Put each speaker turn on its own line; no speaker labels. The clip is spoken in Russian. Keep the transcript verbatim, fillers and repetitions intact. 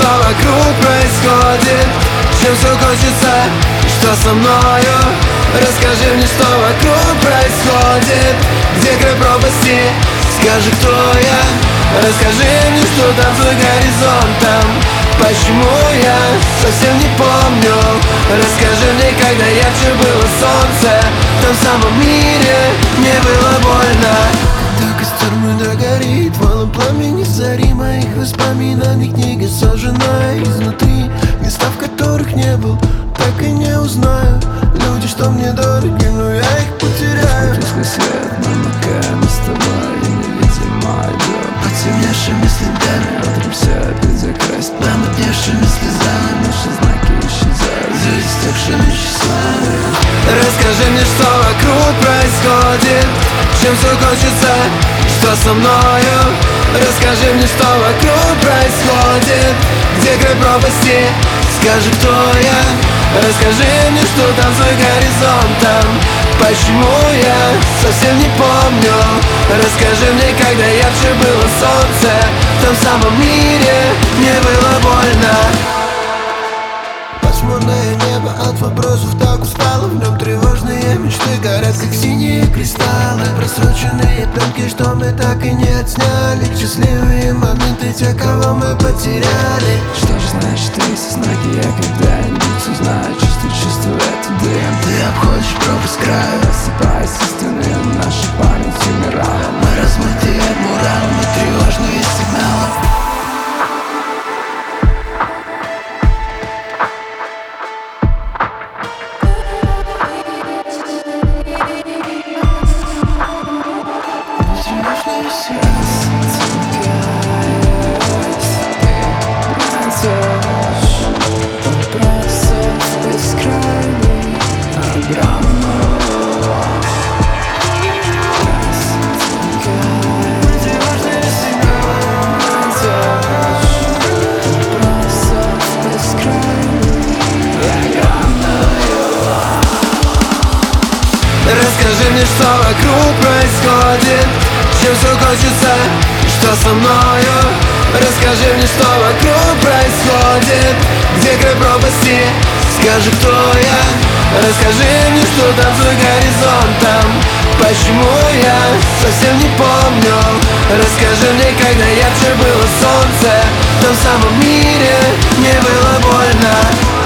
что вокруг происходит, чем все кончится, что со мною. Расскажи мне, что вокруг происходит, где край пропасти, скажи, кто я. Расскажи мне, что там за горизонтом, почему я совсем не помню. Расскажи мне, когда ярче было солнце, в том самом мире мне было больно.
Когда костер мой догорит, волом пламени зари моих воспоминаний, книга сожжена изнутри, места, в которых не был, так и не узнаю. Люди, что мне дороги, но я их потеряю.
Тусклый свет, намокая мы с тобой, и невидимо идет
Потемневшими следами,
утром все опять закрасть,
намутневшими слезами,
наши знаки исчезают
за истекшими часами.
Расскажи мне, что вокруг происходит, чем все кончится, что со мною. Расскажи мне, что вокруг происходит, где край пропасти, скажи, кто я. Расскажи мне, что там за горизонтом, почему я совсем не помню. Расскажи мне, когда ярче было солнце, в том самом мире мне было больно.
Пасмурное небо от вопросов так устало, в нем тревожные мечты горят, как синие кристаллы. Просроченные пленки, что мы так и не отсняли, счастливые моменты, те, кого мы потеряли.
Что же значит эти знаки, я когда-нибудь узнаю. Чувствую, чувствую эту дым,
Ты обходишь пропасть края,
рассыпаясь со стены, наша память умирала.
мы размытые муралами, тревожные сигналы.
Расскажи мне, что вокруг происходит, чем все кончится, что со мною. Расскажи мне, что вокруг происходит, где край пропасти, скажи, кто я. Расскажи мне, что там за горизонтом, почему я совсем не помню. Расскажи мне, когда ярче было солнце, в том самом мире мне было больно.